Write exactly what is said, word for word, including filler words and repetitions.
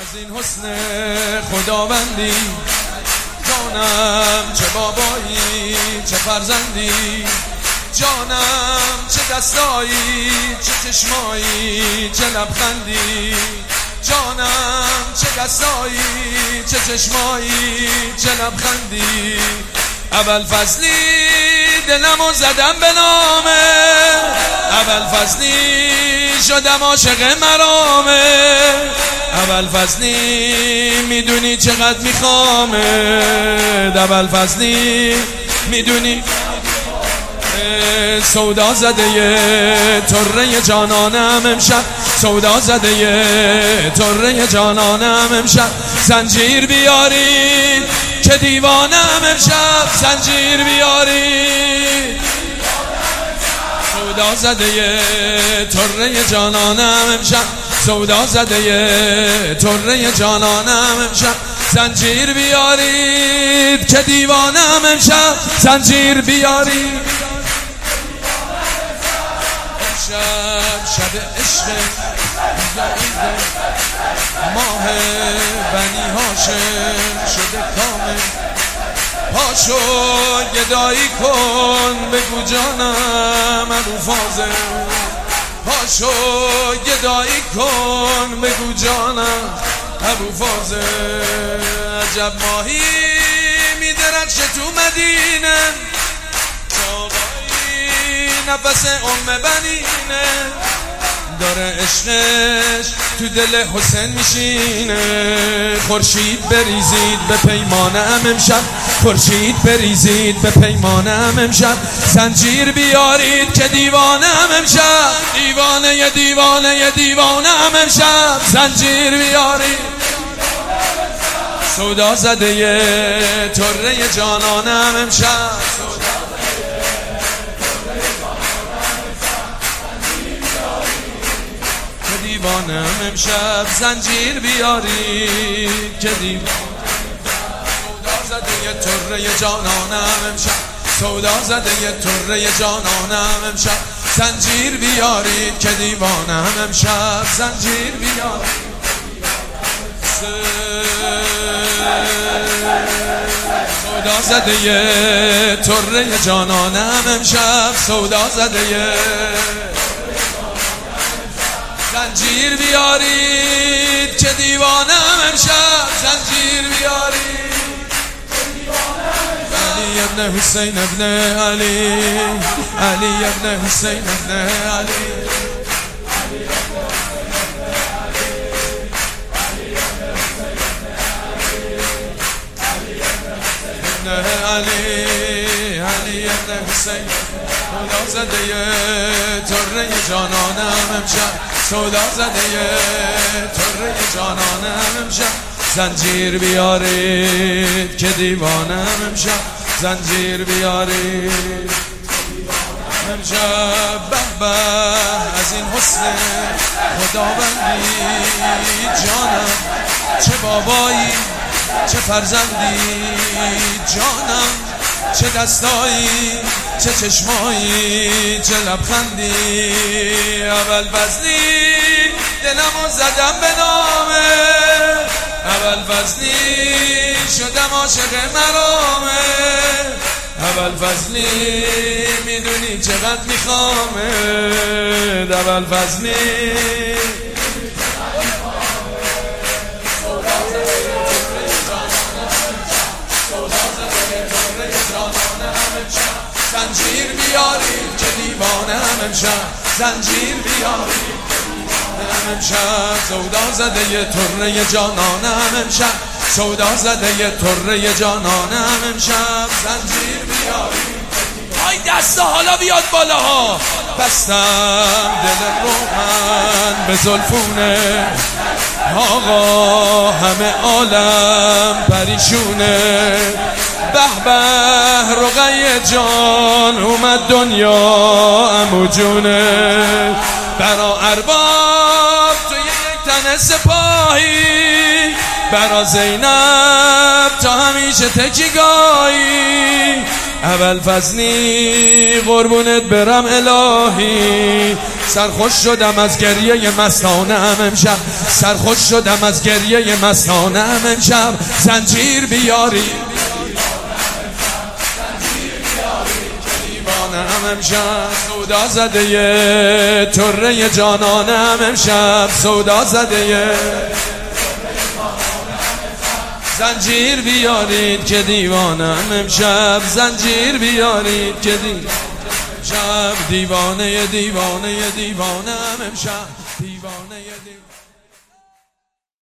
از این حسن خداوندی، جانم چه بابایی چه فرزندی، جانم چه دستایی چه چشمایی چه لبخندی، جانم چه دستایی چه چشمایی چه لبخندی. اول فصلی دلمو زدم به نامه، اول فصلی شدم عاشق مرامه، اول فصلی میدونی چقدر میخوامه، اول فصلی میدونی سودا زده طره جانانم امشب، سودا زده طره جانانم امشب، زنجیر بیارید که دیوانم امشب، زنجیر بیارید سودا زده طره جانانم امشب، سودا زده طره جانانم امشب، زنجیر بیارید که دیوانم امشب، زنجیر بیارید امشب شب عشق ماه بنی هاشم شده کامل، پاشو گدایی کن بگو جانم ابو فاضل، پاشو گدایی کن بگو جانم ابو فاضل. عجب ماهی میدرخشه تو مدینه، چاقایی نفس ام بنینه، داره عشقش تو دل حسین میشینه. خورشید بریزید به پیمانم امشب، خورشید بریزید به پیمانم امشب، زنجیر بیارید که دیوانم امشب، دیوانه ی دیوانه ی دیوانم امشب، زنجیر بیارید سودا زده طره جانانم امشب، دیوانم امشب، زنجیر بیارید که دیوانم سودا زده طره جانانم امشب، سودا زده طره جانانم امشب، زنجیر بیارید که دیوانم امشب، زنجیر بیارید سودا زده طره جانانم امشب، سودا زده زنجیر بیارید که دیوانم امشب، زنجیر بیارید علی ابن حسین ابن علی، علی ابن حسین ابن علی، علی علی ابن حسین سودا زده طره جانانم امشب، سودا زده طره جانانم امشب، زنجیر بیارید که دیوانم امشب، زنجیر بیارید امشب. به به از این حسن خداوندی، جانم چه بابایی چه فرزندی، جانم چه دستایی چه چشمایی چه لبخندی. اول فصلی دلمو زدم به نامه، اول فصلی شدم عاشق مرامه، اول فصلی میدونی چقدر میخوامه، اول فصلی زنجیر بیارید که دیوانم امشب، زنجیر بیارید امشب، سودا زده طره جانانم امشب، سودا زده طره جانانم امشب، زنجیر بیارید. آی دستا حالا بیاد بالاها، بستم دل رو من به زلفونه، آقا همه عالم پریشونه، به به رقیه جان اومد دنیا عمو جونه، برا ارباب توی یک تن سپاهی، برا زینب تا همیشه تکیگاهی، اول فضلی قربونت برم الهی، سرخوش شدم از گریه مستانم امشب، سرخوش شدم از گریه مستانم امشب. زنجیر بیاری دیوانم امشب، سودا زده طره جانانم امشب، سودا زده. زنجیر بیارید که دیوانم امشب، زنجیر بیارید که دیوانم امشب، دیوانه دیوانه دیوانم امشب، دیوانه دیوانه